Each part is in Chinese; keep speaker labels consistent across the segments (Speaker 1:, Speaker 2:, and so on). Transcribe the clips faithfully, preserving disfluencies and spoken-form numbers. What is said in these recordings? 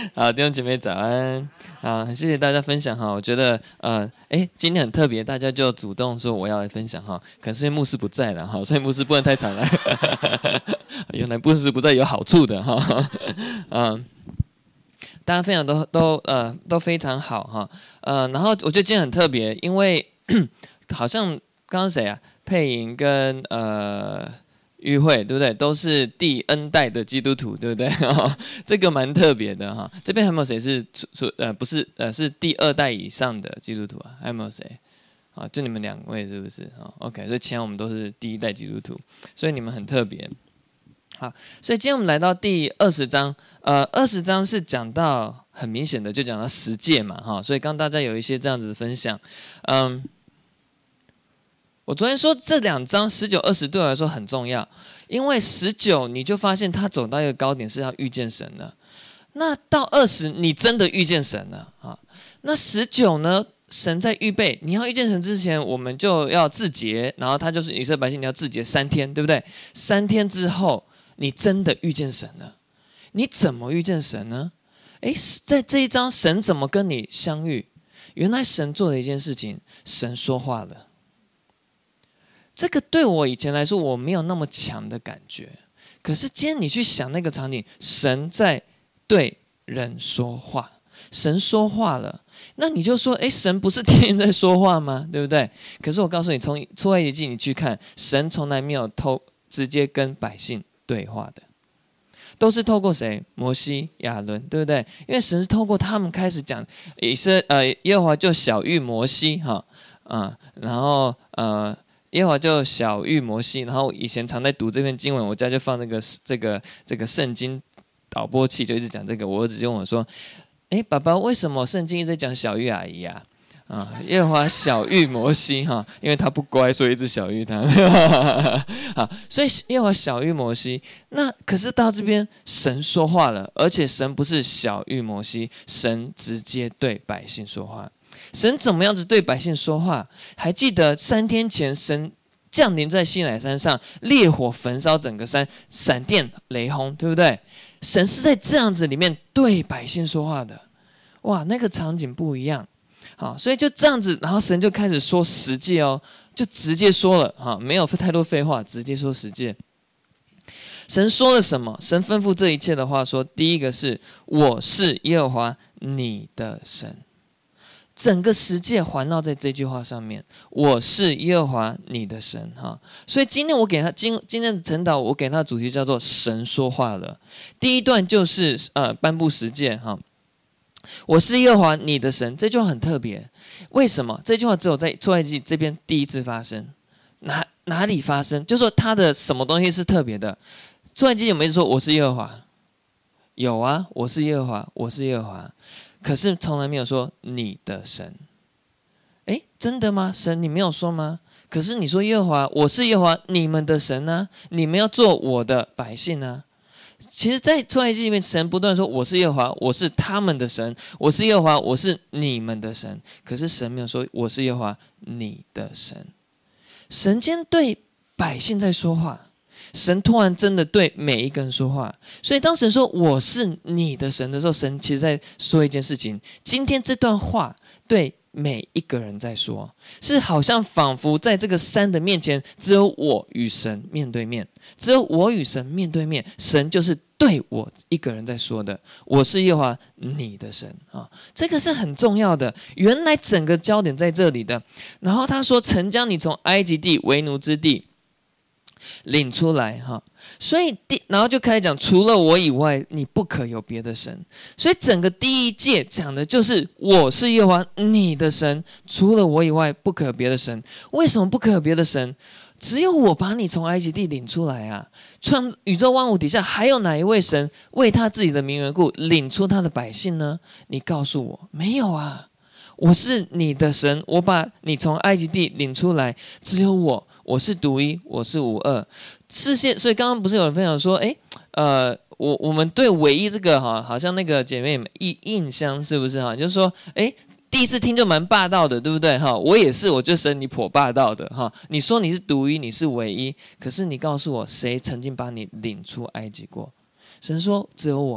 Speaker 1: 好，弟兄姐妹早安。好，谢谢大家分享哈。我觉得呃，哎，今天很特别，大家就主动说我要来分享哈。可是因为牧师不在了哈，所以牧师不能太常来。原来牧师不在有好处的哈。嗯，大家分享都都呃都非常好哈。呃，然后我觉得今天很特别，因为好像刚刚谁啊，佩莹跟呃。与会对不对？都是第 N 代的基督徒，对不对？这个蛮特别的哈。这边还有没有谁是出呃不是呃是第二代以上的基督徒啊？还有没有谁？啊，就你们两位是不是？啊 ，OK， 所以其他我们都是第一代基督徒，所以你们很特别。好，所以今天我们来到第二十章，呃，二十章是讲到很明显的就讲到十诫嘛，哈，所以刚大家有一些这样子的分享，嗯。我昨天说这两章十九、二十对我来说很重要，因为十九你就发现他走到一个高点是要遇见神了，那到二十你真的遇见神了啊。那十九呢？神在预备你要遇见神之前，我们就要自洁，然后他就是以色列百姓你要自洁三天，对不对？三天之后你真的遇见神了，你怎么遇见神呢？诶，在这一章神怎么跟你相遇？原来神做了一件事情，神说话了。这个对我以前来说我没有那么强的感觉，可是今天你去想那个场景，神在对人说话，神说话了，那你就说，哎，神不是天天在说话吗？对不对？可是我告诉你，从出埃及记你去看，神从来没有透直接跟百姓对话的，都是透过谁？摩西、亚伦，对不对？因为神是透过他们开始讲，以色呃耶和华就晓谕摩西哈啊、嗯，然后呃。耶和华就晓谕摩西，然后以前常在读这篇经文，我家就放那个这个这个圣经导播器，就一直讲这个。我儿子就问我说：“哎，爸爸，为什么圣经一直在讲小玉阿姨啊？”啊，耶和华晓谕摩西哈，因为他不乖，所以一直晓谕他。好，所以耶和华晓谕摩西。那可是到这边，神说话了，而且神不是晓谕摩西，神直接对百姓说话。神怎么样子对百姓说话？还记得三天前神降临在西乃山上，烈火焚烧整个山，闪电雷轰，对不对？神是在这样子里面对百姓说话的，哇，那个场景不一样。好，所以就这样子，然后神就开始说十诫哦，就直接说了哈，没有太多废话，直接说十诫。神说了什么？神吩咐这一切的话说，第一个是我是耶和华你的神。整个十诫环绕在这句话上面，我是耶和华你的神哈。所以今天我给他今今天的晨祷，我给他的主题叫做神说话了。第一段就是呃颁布十诫哈，我是耶和华你的神，这句话很特别。为什么？这句话只有在出埃及记这边第一次发生，哪哪里发生？就说他的什么东西是特别的？出埃及记有没有说我是耶和华？有啊，我是耶和华，我是耶和华。可是从来没有说你的神，诶，真的吗？神你没有说吗？可是你说耶和华，我是耶和华你们的神啊，你们要做我的百姓啊。其实在出埃及记里面，神不断说我是耶和华，我是他们的神，我是耶和华，我是你们的神。可是神没有说我是耶和华你的神。神今天对百姓在说话，神突然真的对每一个人说话，所以当神说我是你的神的时候，神其实在说一件事情。今天这段话对每一个人在说，是好像仿佛在这个山的面前，只有我与神面对面，只有我与神面对面，神就是对我一个人在说的。我是耶和华你的神啊，这个是很重要的。原来整个焦点在这里的。然后他说，曾将你从埃及地为奴之地领出来哈，所以第然后就开始讲，除了我以外，你不可有别的神。所以整个第一诫讲的就是我是耶和华你的神，除了我以外，不可有别的神。为什么不可有别的神？只有我把你从埃及地领出来啊！创宇宙万物底下还有哪一位神为他自己的名缘故领出他的百姓呢？你告诉我，没有啊！我是你的神，我把你从埃及地领出来，只有我。我是独一，我是无二。视线，所以刚刚不是有人分享说，哎，呃，我我们对唯一这个哈，好像那个姐妹印印象是不是哈？就是说，哎，第一次听就蛮霸道的，对不对哈？我也是，我就神你颇霸道的哈。你说你是独一，你是唯一，可是你告诉我，谁曾经把你领出埃及过？神说只有我，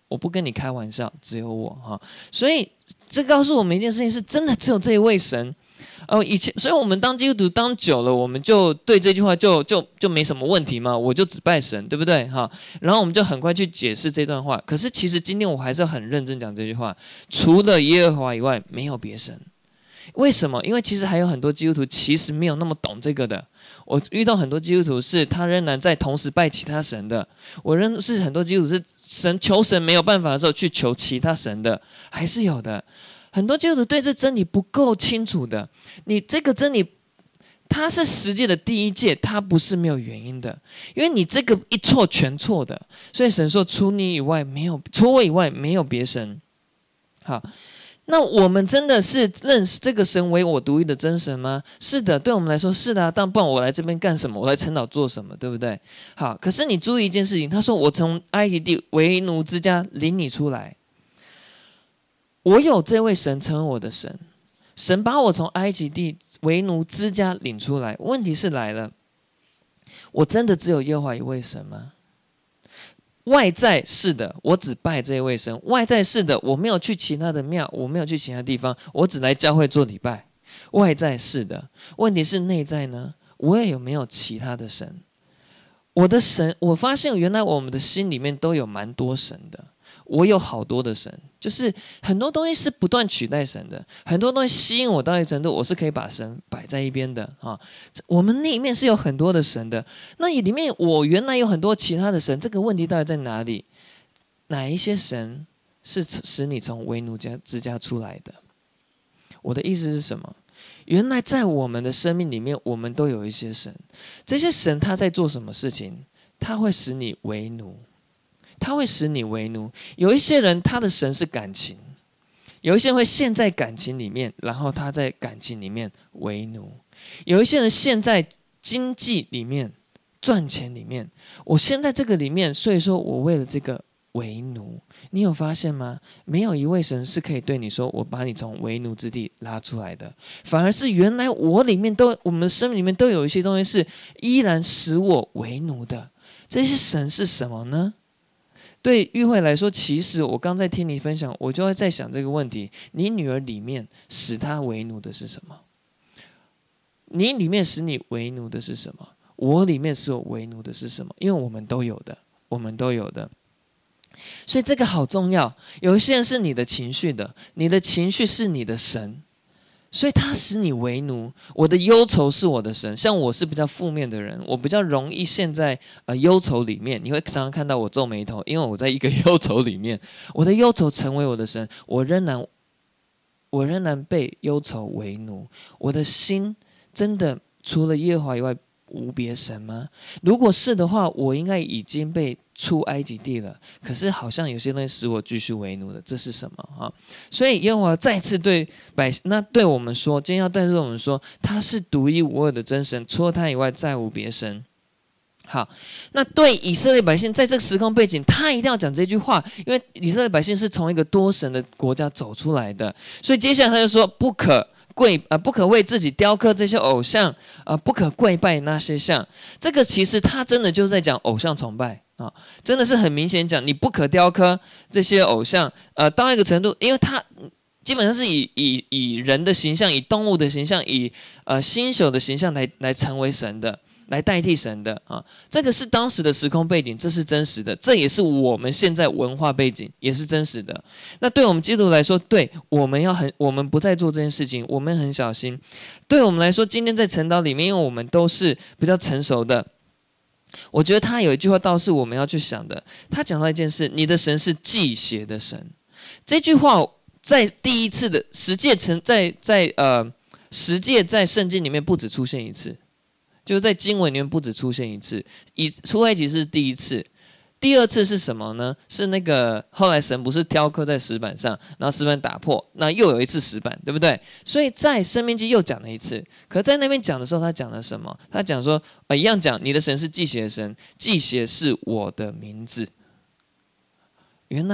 Speaker 1: 我不跟你开玩笑，只有我哈。所以这告诉我们一件事情，是真的只有这一位神。哦，以前，所以我们当基督徒当久了，我们就对这句话就就就没什么问题嘛，我就只拜神，对不对？哈，然后我们就很快去解释这段话。可是其实今天我还是很认真讲这句话，除了耶和华以外，没有别神。为什么？因为其实还有很多基督徒其实没有那么懂这个的。我遇到很多基督徒是他仍然在同时拜其他神的，我认识很多基督徒是神求神没有办法的时候去求其他神的，还是有的。很多基督徒对这真理不够清楚的，你这个真理它是十诫的第一诫，它不是没有原因的，因为你这个一错全错的，所以神说除你以外没有，除我以外没有别神。好，那我们真的是认识这个神为我独一的真神吗？是的，对我们来说是的、啊，但不然我来这边干什么？我来陈岛做什么？对不对？好，可是你注意一件事情，他说我从埃及地为奴之家领你出来。我有这位神成为我的神，神把我从埃及地为奴之家领出来。问题是来了，我真的只有耶和华一位神吗？外在是的，我只拜这一位神。外在是的，我没有去其他的庙，我没有去其他地方，我只来教会做礼拜。外在是的，问题是内在呢？我也有没有其他的神？我的神，我发现原来我们的心里面都有蛮多神的。我有好多的神，就是很多东西是不断取代神的，很多东西吸引我到一程度，我是可以把神摆在一边的啊。我们里面是有很多的神的，那里面我原来有很多其他的神，这个问题到底在哪里？哪一些神是使你从为奴家之家出来的？我的意思是什么？原来在我们的生命里面，我们都有一些神，这些神他在做什么事情？他会使你为奴。他会使你为奴。有一些人他的神是感情，有一些人会陷在感情里面，然后他在感情里面为奴。有一些人陷在经济里面，赚钱里面，我陷在这个里面，所以说我为了这个为奴。你有发现吗？没有一位神是可以对你说我把你从为奴之地拉出来的，反而是原来我里面都我们的生命里面都有一些东西是依然使我为奴的。这些神是什么呢？对玉慧来说，其实我刚在听你分享，我就会在想这个问题：你女儿里面使她为奴的是什么？你里面使你为奴的是什么？我里面使我为奴的是什么？因为我们都有的，我们都有的。所以这个好重要。有一些人是你的情绪的，你的情绪是你的神。所以他使你为奴，我的忧愁是我的神。像我是比较负面的人，我比较容易陷在呃忧愁里面。你会常常看到我皱眉头，因为我在一个忧愁里面，我的忧愁成为我的神，我仍然我仍然被忧愁为奴。我的心真的除了耶和华以外无别神吗？如果是的话，我应该已经被出埃及地了。可是好像有些东西使我继续为奴的，这是什么啊？所以耶和华再次对百姓，那对我们说，今天要对我们说，他是独一无二的真神，除了他以外再无别神。好，那对以色列百姓，在这个时空背景，他一定要讲这句话，因为以色列百姓是从一个多神的国家走出来的，所以接下来他就说，不可跪呃，不可为自己雕刻这些偶像，呃，不可跪拜那些像。这个其实他真的就是在讲偶像崇拜啊，真的是很明显讲，你不可雕刻这些偶像，呃，到一个程度，因为他基本上是以以以人的形象，以动物的形象，以呃星宿的形象来来成为神的。来代替神的啊，这个是当时的时空背景，这是真实的，这也是我们现在文化背景，也是真实的。那对我们基督徒来说，对我们要很，我们不再做这件事情，我们很小心。对我们来说，今天在晨祷里面，因为我们都是比较成熟的，我觉得他有一句话倒是我们要去想的。他讲到一件事，你的神是忌邪的神。这句话在第一次的十诫成在在呃十诫在圣经里面不止出现一次。就是在经文里面不止出现一次，以出埃及是第一次，第二次是什么呢？是那个后来神不是雕刻在石板上，然后石板打破，那又有一次石板，对不对？所以在申命记又讲了一次，可在那边讲的时候，他讲了什么？他讲说，呃，一样讲你的神是忌邪的神，忌邪是我的名字。原来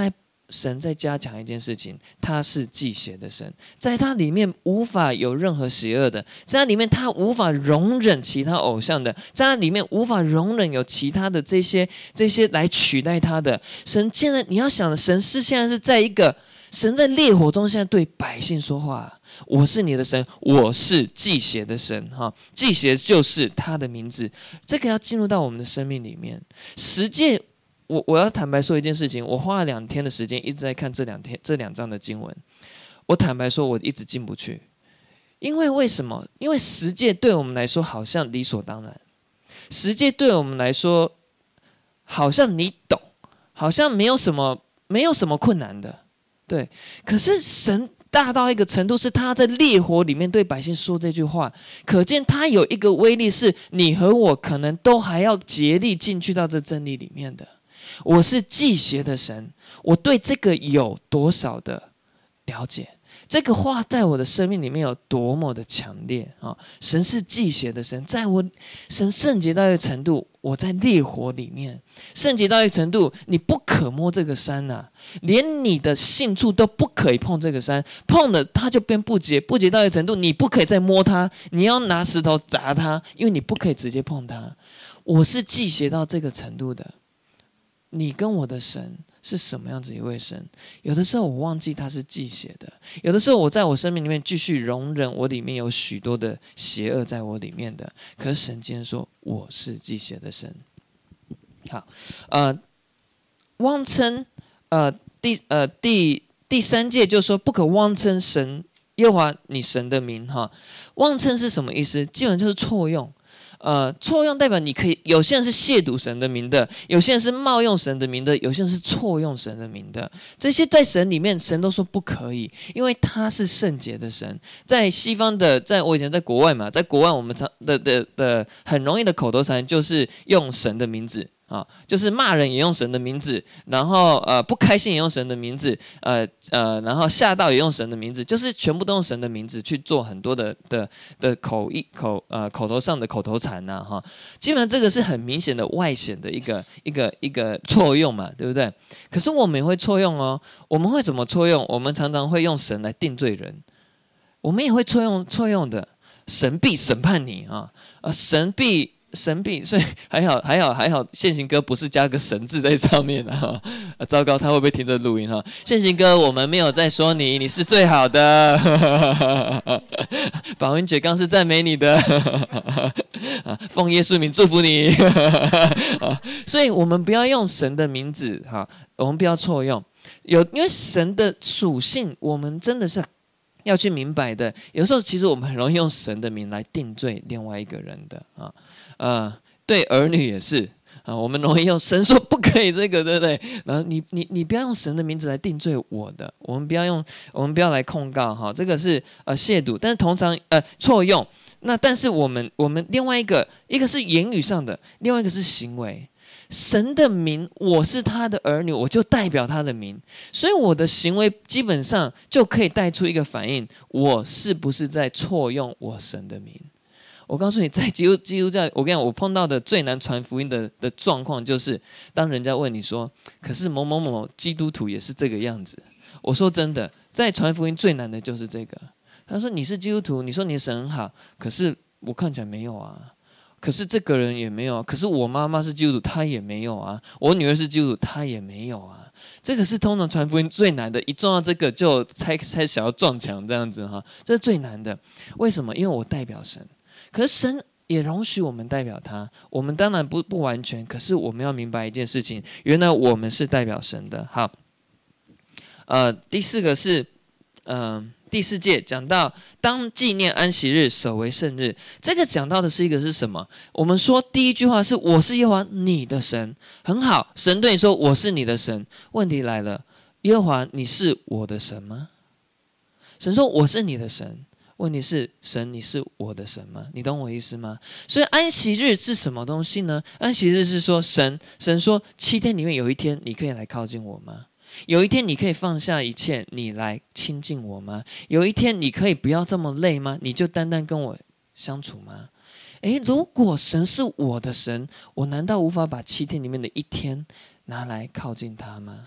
Speaker 1: 神在加强一件事情，他是忌邪的神，在他里面无法有任何邪恶的，在他里面他无法容忍其他偶像的，在他里面无法容忍有其他的这些这些来取代他的。神现在你要想的，神是现在是在一个神在烈火中，现在对百姓说话。我是你的神，我是忌邪的神。哈，忌邪就是他的名字，这个要进入到我们的生命里面。十诫，我我要坦白说一件事情，我花了两天的时间一直在看这两天这两章的经文。我坦白说，我一直进不去，因为为什么？因为十诫对我们来说好像理所当然，十诫对我们来说好像你懂，好像没有什么没有什么困难的，对。可是神大到一个程度，是他在烈火里面对百姓说这句话，可见他有一个威力，是你和我可能都还要竭力进去到这真理里面的。我是忌邪的神，我对这个有多少的了解？这个话在我的生命里面有多么的强烈啊！神是忌邪的神，在我神圣洁到一个程度，我在烈火里面圣洁到一个程度，你不可摸这个山啊，连你的信处都不可以碰这个山，碰了它就变不洁，不洁到一个程度，你不可以再摸它，你要拿石头砸它，因为你不可以直接碰它。我是忌邪到这个程度的。你跟我的神是什么样子一位神？有的时候我忘记他是忌邪的，有的时候我在我生命里面继续容忍我里面有许多的邪恶在我里面的，可是神今天说我是忌邪的神。好，呃，妄称，呃，第呃第第三诫就说不可妄称神耶和华你神的名哈。妄称是什么意思？基本上就是错用。呃，错用代表你可以，有些人是亵渎神的名的，有些人是冒用神的名的，有些人是错用神的名的。这些在神里面，神都说不可以，因为他是圣洁的神。在西方的，在我以前在国外嘛，在国外我们常的的的很容易的口头禅就是用神的名字。啊，就是骂人也用神的名字，然后呃不开心也用神的名字，呃呃，然后吓到也用神的名字，就是全部都用神的名字去做很多的的的口译口呃口头上的口头禅呐、啊、哈，基本上这个是很明显的外显的一个一个一个错用嘛，对不对？可是我们也会错用哦，我们会怎么错用？我们常常会用神来定罪人，我们也会错用错用的，神必审判你啊啊，神必。神必，所以还好还好还好，宪行哥不是加个神字在上面啊！啊糟糕，他会不会听这录音哈？宪行哥，我们没有在说你，你是最好的。宝云姐刚是赞美你的，奉耶稣名祝福你。所以我们不要用神的名字哈，我们不要错用。有因为神的属性，我们真的是要去明白的。有时候其实我们很容易用神的名来定罪另外一个人的啊。呃，对儿女也是啊，我们容易用神说不可以这个，对不对？然后你你你不要用神的名字来定罪我的，我们不要用，我们不要来控告哈，这个是呃亵渎，但是通常呃错用。那但是我们我们另外一个，一个是言语上的，另外一个是行为。神的名，我是他的儿女，我就代表他的名，所以我的行为基本上就可以带出一个反应，我是不是在错用我神的名？我告诉你，在基督基督教，我跟你讲，我碰到的最难传福音的的状况，就是当人家问你说，可是某某某基督徒也是这个样子。我说真的，在传福音最难的就是这个。他说你是基督徒，你说你的神很好，可是我看起来没有啊。可是这个人也没有啊。可是我妈妈是基督徒，她也没有啊。我女儿是基督徒，她也没有啊。这个是通常传福音最难的，一撞到这个就才才想要撞墙这样子哈，这是最难的。为什么？因为我代表神。可是神也容许我们代表他，我们当然不不完全，可是我们要明白一件事情，原来我们是代表神的。好，呃，第四个是，嗯、呃，第四诫讲到当纪念安息日，守为圣日。这个讲到的是一个是什么？我们说第一句话是我是耶和华你的神，很好，神对你说我是你的神。问题来了，耶和华你是我的神吗？神说我是你的神。问题是神你是我的神吗？你懂我意思吗？所以安息日是什么东西呢？安息日是说神神说七天里面有一天你可以来靠近我吗？有一天你可以放下一切你来亲近我吗？有一天你可以不要这么累吗？你就单单跟我相处吗？诶，如果神是我的神，我难道无法把七天里面的一天拿来靠近他吗？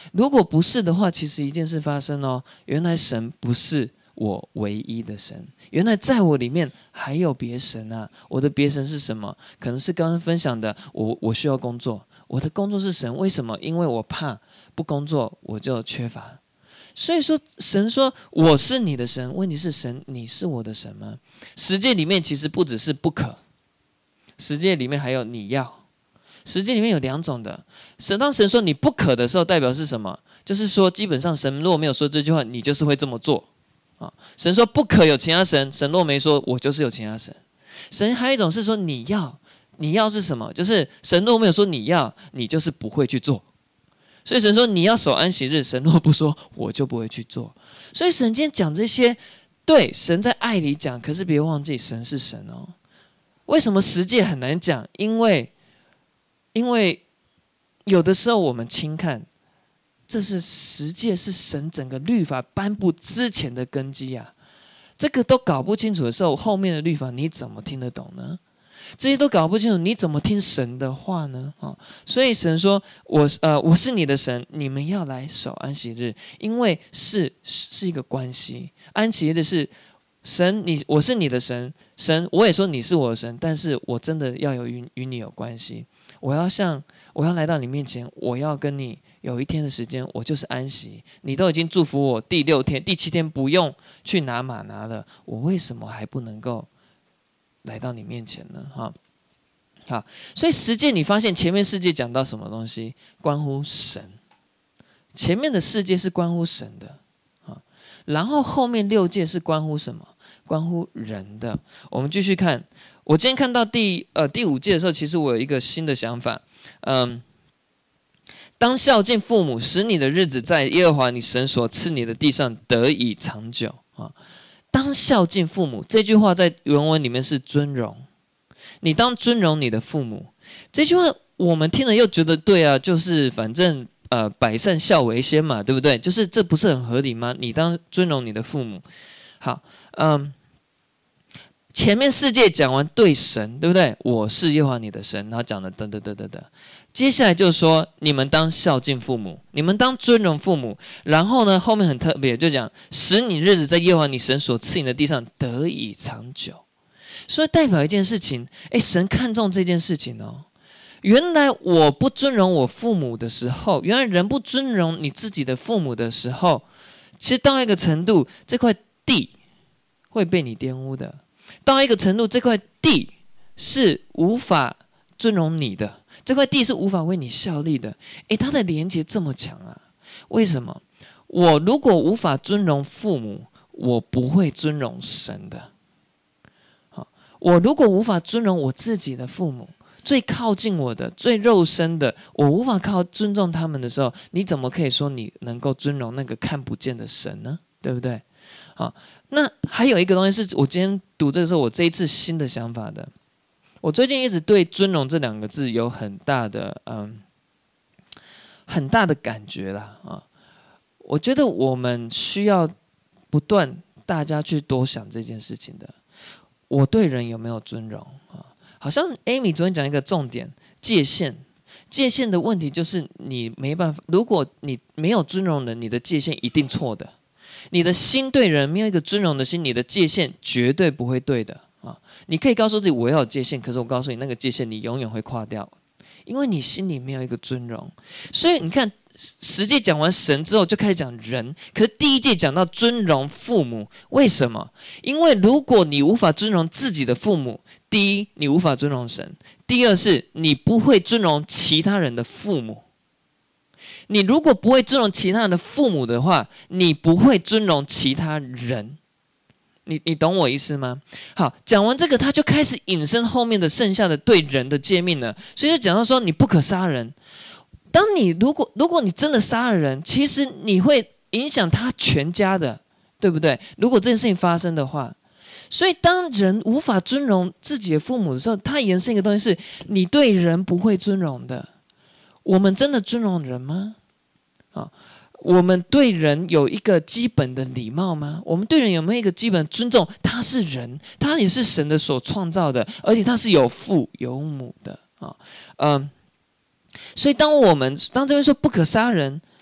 Speaker 1: 如果不是的话，其实一件事发生哦，原来神不是我唯一的神，原来在我里面还有别神啊！我的别神是什么？可能是刚刚分享的，我我需要工作，我的工作是神，为什么？因为我怕不工作我就缺乏。所以说，神说我是你的神，问题是神，你是我的神吗？十诫里面其实不只是不可，十诫里面还有你要。十诫里面有两种的，神当神说你不可的时候，代表是什么？就是说，基本上神如果没有说这句话，你就是会这么做。啊，神说不可有其他神，神若没说，我就是有其他神。神还有一种是说你要，你要是什么？就是神若没有说你要，你就是不会去做。所以神说你要守安息日，神若不说，我就不会去做。所以神今天讲这些，对，神在爱里讲，可是别忘记神是神哦。为什么十诫很难讲？因为，因为有的时候我们轻看。这是十诫，是神整个律法颁布之前的根基啊！这个都搞不清楚的时候，后面的律法你怎么听得懂呢？这些都搞不清楚，你怎么听神的话呢？哦，所以神说：“我呃，我是你的神，你们要来守安息日，因为是是一个关系。安息日是神，你我是你的神，神我也说你是我的神，但是我真的要有与与你有关系。我要像我要来到你面前，我要跟你。”有一天的时间，我就是安息。你都已经祝福我第六天、第七天不用去拿马拿了，我为什么还不能够来到你面前呢？哈，好，所以十诫你发现前面世界讲到什么东西？关乎神，前面的世界是关乎神的，啊，然后后面六诫是关乎什么？关乎人的。我们继续看，我今天看到第呃第五诫的时候，其实我有一个新的想法，嗯。当孝敬父母，使你的日子在耶和华你神所赐你的地上得以长久啊！当孝敬父母这句话在原文里面是尊荣，你当尊荣你的父母。这句话我们听了又觉得对啊，就是反正呃百善孝为先嘛，对不对？就是这不是很合理吗？你当尊荣你的父母。好，嗯，前面四诫讲完对神，对不对？我是耶和华你的神，然后讲了等等等等等。接下来就是说，你们当孝敬父母，你们当尊荣父母。然后呢，后面很特别，就讲使你日子在耶和华你神所赐你的地上得以长久。所以代表一件事情，哎，神看重这件事情哦。原来我不尊荣我父母的时候，原来人不尊荣你自己的父母的时候，其实到一个程度，这块地会被你玷污的。到一个程度，这块地是无法尊荣你的。这块地是无法为你效力的，诶，它的连结这么强啊？为什么？我如果无法尊荣父母，我不会尊荣神的。好，我如果无法尊荣我自己的父母，最靠近我的、最肉身的，我无法靠尊重他们的时候，你怎么可以说你能够尊荣那个看不见的神呢？对不对？好，那还有一个东西是我今天读这个时候，我这一次新的想法的。我最近一直对尊荣这两个字有很大的嗯很大的感觉啦啊！我觉得我们需要不断大家去多想这件事情的。我对人有没有尊荣啊？好像 Amy 昨天讲一个重点，界限。界限的问题就是你没办法，如果你没有尊荣人，你的界限一定错的。你的心对人没有一个尊荣的心，你的界限绝对不会对的。你可以告诉自己我要有界限，可是我告诉你那个界限你永远会跨掉，因为你心里没有一个尊荣。所以你看十诫讲完神之后就开始讲人，可是第一诫讲到尊荣父母，为什么？因为如果你无法尊荣自己的父母，第一你无法尊荣神，第二是你不会尊荣其他人的父母。你如果不会尊荣其他人的父母的话，你不会尊荣其他人。你你懂我意思吗？好，讲完这个，他就开始引申后面的剩下的对人的诫命了。所以就讲到说，你不可杀人。当你如果如果你真的杀了人，其实你会影响他全家的，对不对？如果这件事情发生的话，所以当人无法尊荣自己的父母的时候，他延伸一个东西是，你对人不会尊荣的。我们真的尊荣人吗？啊？我们对人有一个基本的礼貌吗？我们对人有没有一个基本的尊重？他是人，他也是神的所创造的，而且他是有父有母的啊，嗯。所以当我们当这边说不可杀人，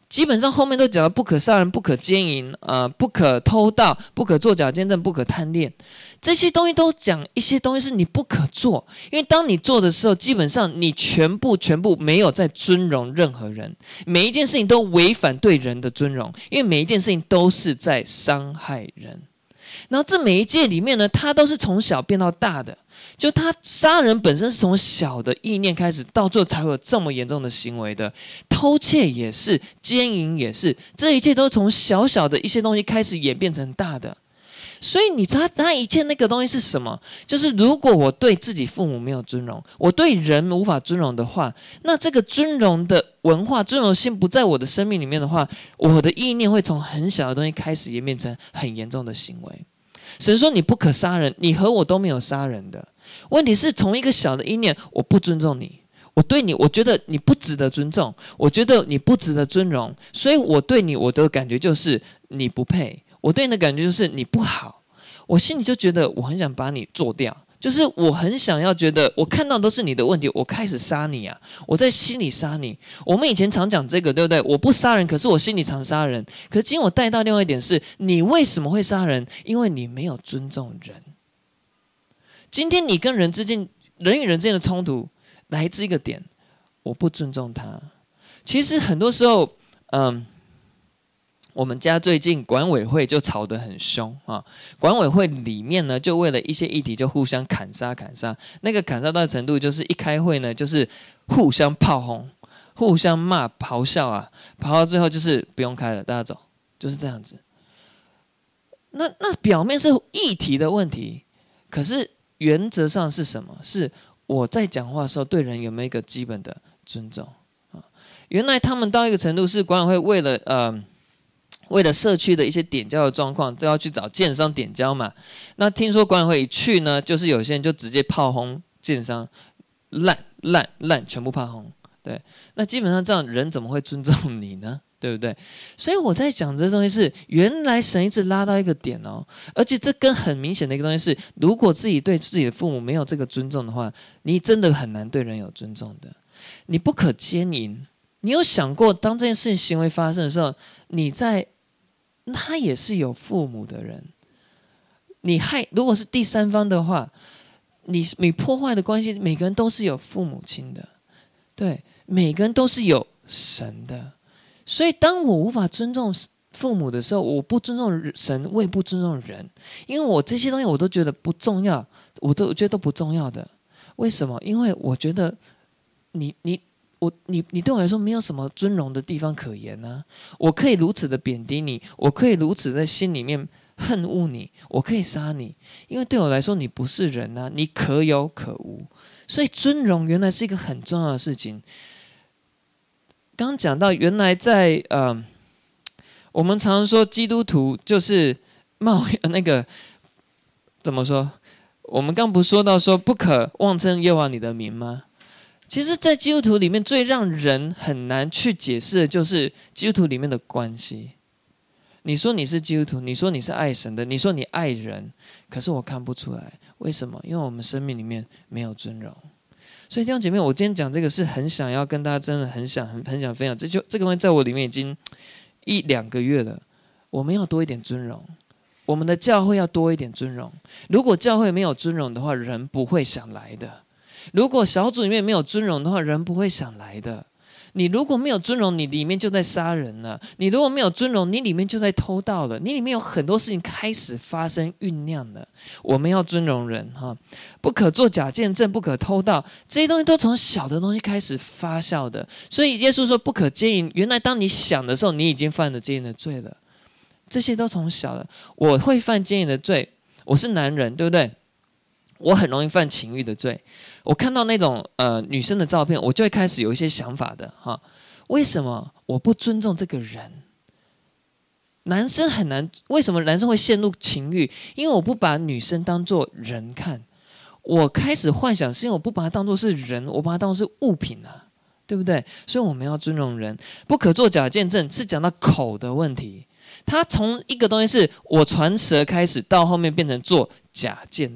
Speaker 1: 基本上后面都讲了不可杀人、不可奸淫、呃，不可偷盗、不可作假见证、不可贪恋，这些东西都讲一些东西是你不可做，因为当你做的时候，基本上你全部全部没有在尊荣任何人，每一件事情都违反对人的尊荣，因为每一件事情都是在伤害人。然后这每一件里面呢，它都是从小变到大的。就他杀人本身是从小的意念开始，到最后才会有这么严重的行为的。偷窃也是，奸淫也是，这一切都是从小小的一些东西开始演变成大的。所以你他他一切那个东西是什么？就是如果我对自己父母没有尊荣，我对人无法尊荣的话，那这个尊荣的文化、尊荣心不在我的生命里面的话，我的意念会从很小的东西开始演变成很严重的行为。神说你不可杀人，你和我都没有杀人的。问题是从一个小的意念，我不尊重你，我对你，我觉得你不值得尊重，我觉得你不值得尊荣，所以我对你，我的感觉就是你不配，我对你的感觉就是你不好，我心里就觉得我很想把你做掉，就是我很想要觉得我看到都是你的问题，我开始杀你啊，我在心里杀你。我们以前常讲这个，对不对？我不杀人，可是我心里常杀人。可是今天我带到另外一点是，你为什么会杀人？因为你没有尊重人。今天你跟人之间，人与人之间的冲突来自一个点，我不尊重他。其实很多时候，嗯，我们家最近管委会就吵得很凶啊。管委会里面呢，就为了一些议题就互相砍杀砍杀。那个砍杀到程度，就是一开会呢，就是互相炮轰、互相骂、咆哮啊，咆到最后就是不用开了，大家走，就是这样子。那那表面是议题的问题，可是原则上是什么？是我在讲话的时候对人有没有一个基本的尊重啊？原来他们到一个程度是管委会为了呃为了社区的一些点交的状况，都要去找建商点交嘛。那听说管委会一去呢，就是有些人就直接炮轰建商，烂烂烂，全部炮轰。对，那基本上这样人怎么会尊重你呢？对不对？所以我在讲这东西是，原来神一直拉到一个点哦，而且这跟很明显的一个东西是，如果自己对自己的父母没有这个尊重的话，你真的很难对人有尊重的。你不可奸淫，你有想过，当这件事情行为发生的时候，你在他也是有父母的人，你害如果是第三方的话，你你破坏的关系，每个人都是有父母亲的，对，每个人都是有神的。所以当我无法尊重父母的时候，我不尊重神，我也不尊重人，因为我这些东西我都觉得不重要，我都我觉得都不重要的。为什么？因为我觉得你你我你你对我来说没有什么尊荣的地方可言啊！我可以如此的贬低你，我可以如此在心里面恨恶你，我可以杀你，因为对我来说你不是人啊，你可有可无。所以尊荣原来是一个很重要的事情。刚刚讲到，原来在呃，我们常常说基督徒就是冒那个怎么说？我们刚不是说到说不可妄称耶和华你的名吗？其实，在基督徒里面最让人很难去解释的就是基督徒里面的关系。你说你是基督徒，你说你是爱神的，你说你爱人，可是我看不出来，为什么？因为我们生命里面没有尊荣。所以弟兄姐妹，我今天讲这个是很想要跟大家真的很想很很想分享，这就这个东西在我里面已经一两个月了。我们要多一点尊荣，我们的教会要多一点尊荣。如果教会没有尊荣的话，人不会想来的；如果小组里面没有尊荣的话，人不会想来的。你如果没有尊荣，你里面就在杀人了；你如果没有尊荣，你里面就在偷盗了。你里面有很多事情开始发生酝酿了。我们要尊荣人哈，不可作假见证，不可偷盗，这些东西都从小的东西开始发酵的。所以耶稣说不可奸淫，原来当你想的时候，你已经犯了奸淫的罪了。这些都从小的，我会犯奸淫的罪，我是男人，对不对？我很容易犯情欲的罪。我看到那种呃女生的照片，我就会开始有一些想法的哈。为什么我不尊重这个人？男生很难，为什么男生会陷入情欲？因为我不把女生当作人看。我开始幻想，是因为我不把她当作是人，我把她当作是物品啊，对不对？所以我们要尊重人，不可作假见证，是讲到口的问题。他从一个东西是我传舌开始，到后面变成做假见证。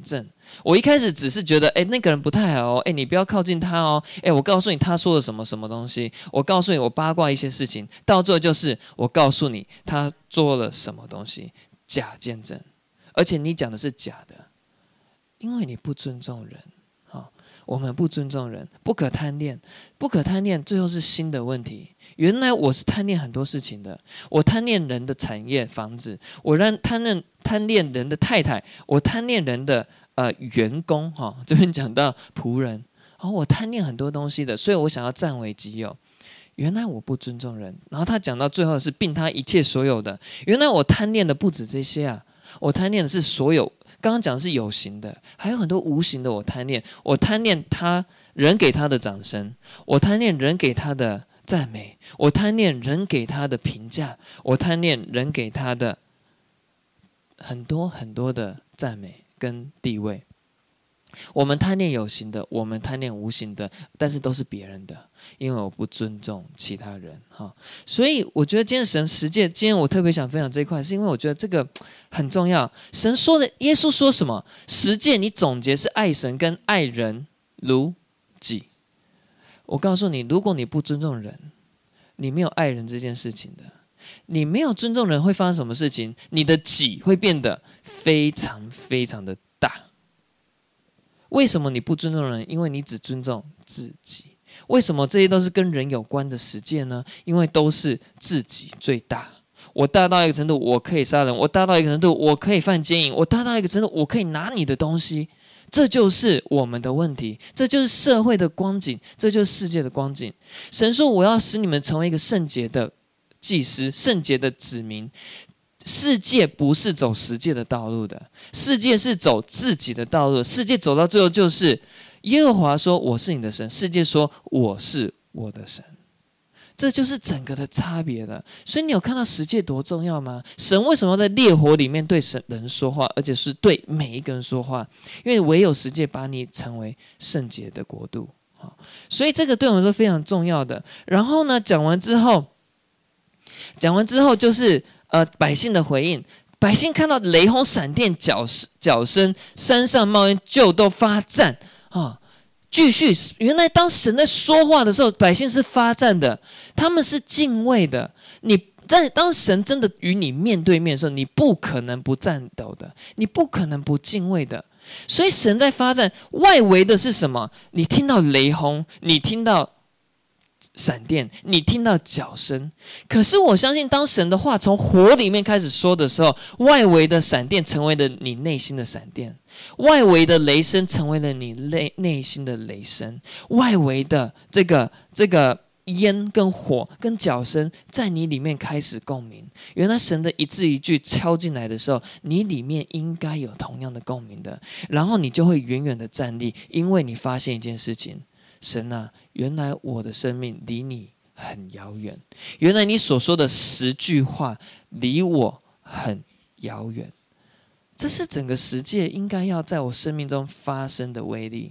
Speaker 1: 我一开始只是觉得，哎，那个人不太好哦，哎，你不要靠近他哦，哎，我告诉你他说了什么什么东西，我告诉你我八卦一些事情，到最后就是我告诉你他做了什么东西，假见证，而且你讲的是假的，因为你不尊重人。我们不尊重人，不可贪恋，不可贪恋，最后是新的问题。原来我是贪恋很多事情的，我贪恋人的产业、房子，我让贪恋贪恋人的太太，我贪恋人的呃员工哈、哦，这边讲到仆人，哦，我贪恋很多东西的，所以我想要占为己有。原来我不尊重人，然后他讲到最后是并他一切所有的，原来我贪恋的不止这些啊，我贪恋的是所有。刚刚讲的是有形的，还有很多无形的。我贪恋，我贪恋他人给他的掌声，我贪恋人给他的赞美，我贪恋人给他的评价，我贪恋人给他的很多很多的赞美跟地位。我们贪恋有形的，我们贪恋无形的，但是都是别人的，因为我不尊重其他人哈。所以我觉得今天神实践，今天我特别想分享这一块，是因为我觉得这个很重要。神说的，耶稣说什么？实践你总结是爱神跟爱人如己。我告诉你，如果你不尊重人，你没有爱人这件事情的，你没有尊重人，会发生什么事情？你的己会变得非常非常的大。为什么你不尊重人？因为你只尊重自己。为什么这些都是跟人有关的实践呢？因为都是自己最大。我大到一个程度，我可以杀人；我大到一个程度，我可以犯奸淫；我大到一个程度，我可以拿你的东西。这就是我们的问题，这就是社会的光景，这就是世界的光景。神说：“我要使你们成为一个圣洁的祭司，圣洁的子民。”世界不是走十诫的道路的，世界是走自己的道路。世界走到最后就是耶和华说我是你的神，世界说我是我的神，这就是整个的差别了。所以你有看到十诫多重要吗？神为什么要在烈火里面对神人说话，而且是对每一个人说话？因为唯有十诫把你成为圣洁的国度。所以这个对我们说非常重要的。然后呢，讲完之后，讲完之后就是。呃，百姓的回应，百姓看到雷轰、闪电、角角声，山上冒烟，就都发战啊！继续，原来当神在说话的时候，百姓是发战的，他们是敬畏的。你在当神真的与你面对面的时候，你不可能不战斗的，你不可能不敬畏的。所以神在发战，外围的是什么？你听到雷轰，你听到。闪电，你听到脚声，可是我相信，当神的话从火里面开始说的时候，外围的闪电成为了你内心的闪电，外围的雷声成为了你内内心的雷声，外围的这个这个烟跟火跟脚声在你里面开始共鸣。原来神的一字一句敲进来的时候，你里面应该有同样的共鸣的，然后你就会远远的站立，因为你发现一件事情。神啊，原来我的生命离你很遥远，原来你所说的十句话离我很遥远，这是整个世界应该要在我生命中发生的威力。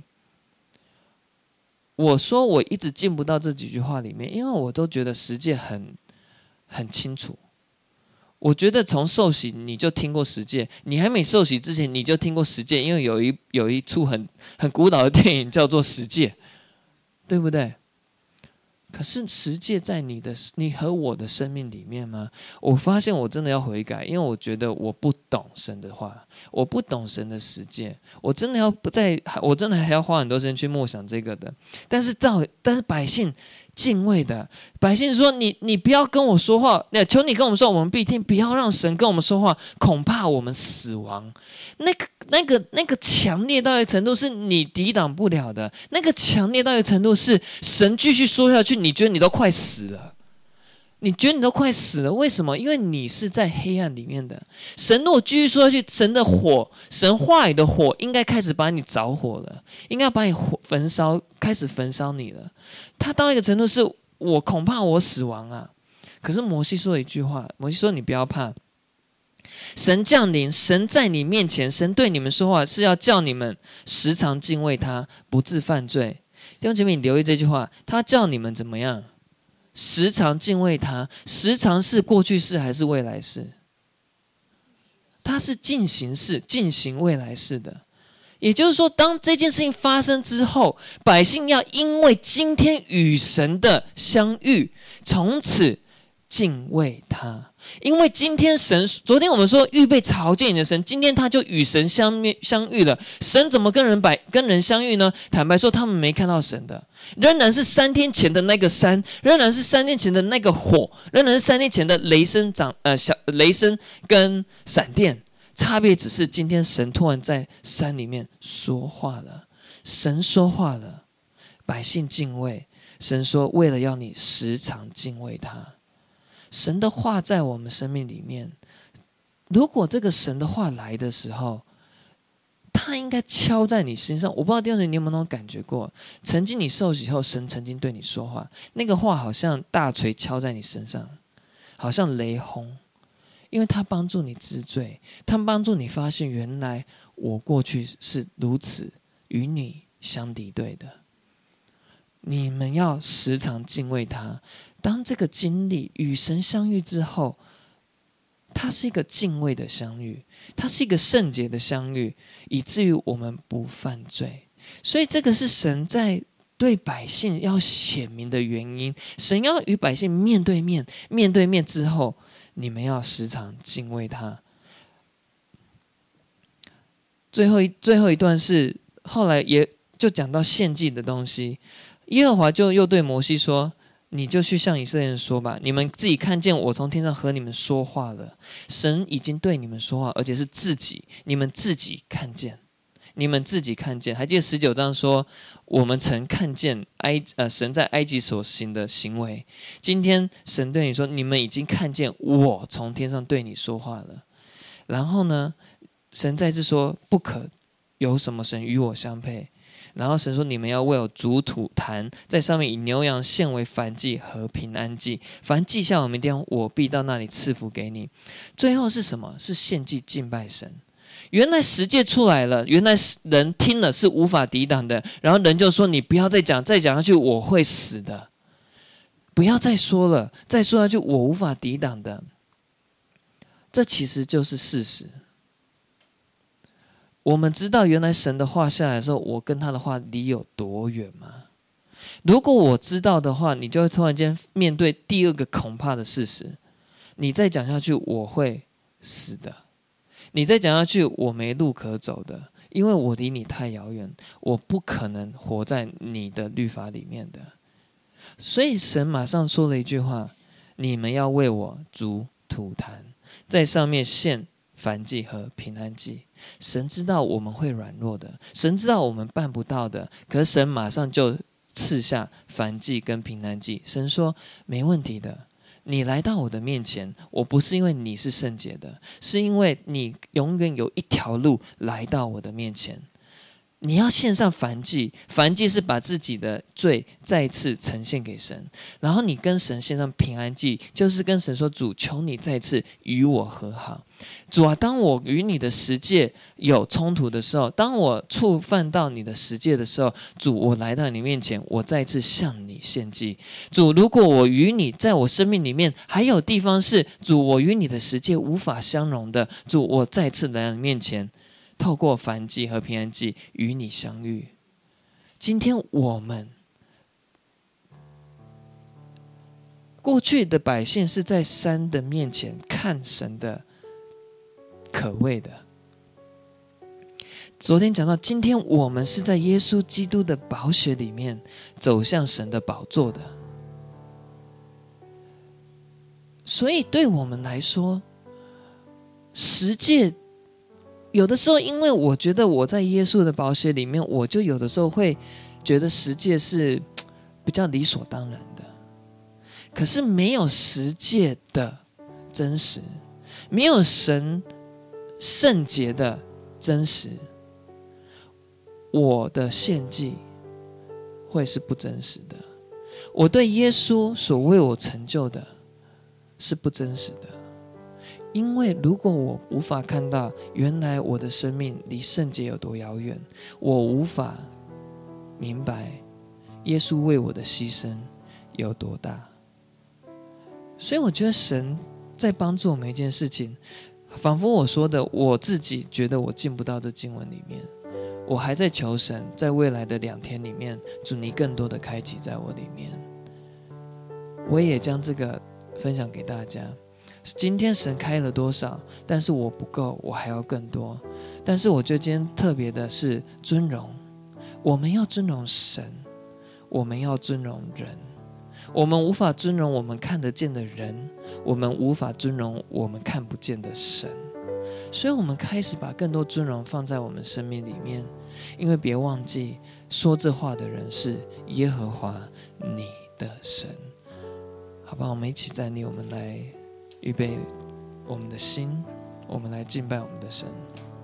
Speaker 1: 我说我一直进不到这几句话里面，因为我都觉得十诫很很清楚。我觉得从受洗你就听过十诫，你还没受洗之前你就听过十诫，因为有一有一出很很古老的电影叫做《十诫》。对不对？可是十诫在你的你和我的生命里面吗？我发现我真的要悔改，因为我觉得我不懂神的话，我不懂神的十诫，我真的要不在，我真的还要花很多时间去默想这个的。但是照，但是百姓敬畏的百姓说：“你你不要跟我说话，求你跟我们说，我们必听。不要让神跟我们说话，恐怕我们死亡。”那个、那个、那个强烈到一个程度是你抵挡不了的。那个强烈到一个程度是神继续说下去，你觉得你都快死了，你觉得你都快死了。为什么？因为你是在黑暗里面的。神如果继续说下去，神的火，神话语的火，应该开始把你着火了，应该把你火焚烧，开始焚烧你了。他到一个程度是，我恐怕我死亡啊。可是摩西说了一句话，摩西说：“你不要怕。”神降临，神在你面前，神对你们说话是要叫你们时常敬畏他，不致犯罪。弟兄姐妹，你留意这句话，他叫你们怎么样？时常敬畏他，时常是过去式还是未来式？他是进行式，进行未来式的。 也就是说，当这件事情发生之后，百姓要因为今天与神的相遇，从此敬畏他。因为今天神，昨天我们说预备朝见你的神，今天他就与神相面相遇了。神怎么跟人百跟人相遇呢？坦白说，他们没看到神的，仍然是三天前的那个山，仍然是三天前的那个火，仍然是三天前的雷声掌呃小雷声跟闪电，差别只是今天神突然在山里面说话了，神说话了，百姓敬畏。神说，为了要你时常敬畏他。神的话在我们生命里面，如果这个神的话来的时候，他应该敲在你身上。我不知道弟兄姊妹你有没有那种感觉过，曾经你受洗后，神曾经对你说话，那个话好像大锤敲在你身上，好像雷轰，因为他帮助你知罪，他帮助你发现原来我过去是如此与你相敌对的。你们要时常敬畏他。当这个经历与神相遇之后，它是一个敬畏的相遇，它是一个圣洁的相遇，以至于我们不犯罪。所以这个是神在对百姓要显明的原因。神要与百姓面对面，面对面之后，你们要时常敬畏他。最后一最后一段是后来也就讲到献祭的东西，耶和华就又对摩西说，你就去向以色列人说吧，你们自己看见我从天上和你们说话了。神已经对你们说话，而且是自己，你们自己看见，你们自己看见。还记得十九章说，我们曾看见埃呃神在埃及所行的行为。今天神对你说，你们已经看见我从天上对你说话了。然后呢，神再次说，不可有什么神与我相配。然后神说，你们要为我筑土坛，在上面以牛羊献为燔祭和平安祭，凡记下我们地方，我必到那里赐福给你。最后是什么？是献祭敬拜神。原来十诫出来了，原来人听了是无法抵挡的，然后人就说，你不要再讲，再讲下去我会死的，不要再说了，再说下去我无法抵挡的。这其实就是事实。我们知道原来神的话下来的时候，我跟他的话离有多远吗？如果我知道的话，你就会突然间面对第二个恐怕的事实，你再讲下去我会死的，你再讲下去我没路可走的，因为我离你太遥远，我不可能活在你的律法里面的。所以神马上说了一句话，你们要为我筑土坛，在上面献燔祭和平安祭。神知道我们会软弱的，神知道我们办不到的，可是神马上就赐下燔祭跟平安祭。神说，没问题的，你来到我的面前，我不是因为你是圣洁的，是因为你永远有一条路来到我的面前。你要献上燔祭，燔祭是把自己的罪再次呈现给神，然后你跟神献上平安祭，就是跟神说，主，求你再次与我和好。主啊，当我与你的十诫有冲突的时候，当我触犯到你的十诫的时候，主，我来到你面前，我再次向你献祭。主，如果我与你在我生命里面还有地方是主我与你的十诫无法相容的，主，我再次来到你面前，透过燔祭和平安祭与你相遇。今天我们过去的百姓是在山的面前看神的可畏的，昨天讲到，今天我们是在耶稣基督的宝血里面走向神的宝座的。所以对我们来说，十诫有的时候，因为我觉得我在耶稣的宝血里面，我就有的时候会觉得十诫是比较理所当然的。可是没有十诫的真实，没有神圣洁的真实，我的献祭会是不真实的，我对耶稣所为我成就的是不真实的。因为如果我无法看到原来我的生命离圣洁有多遥远，我无法明白耶稣为我的牺牲有多大。所以我觉得神在帮助我们一件事情，仿佛我说的，我自己觉得我进不到这经文里面， 我还在求神，在未来的两天里面，主你更多的开启在我里面。我也将这个分享给大家。今天神开了多少，但是我不够，我还要更多。但是我觉得今天特别的是尊荣，我们要尊荣神，我们要尊荣人。我们无法尊荣我们看得见的人，我们无法尊荣我们看不见的神。所以我们开始把更多尊荣放在我们生命里面，因为别忘记说这话的人是耶和华你的神。好吧，我们一起站立，我们来预备我们的心，我们来敬拜我们的神。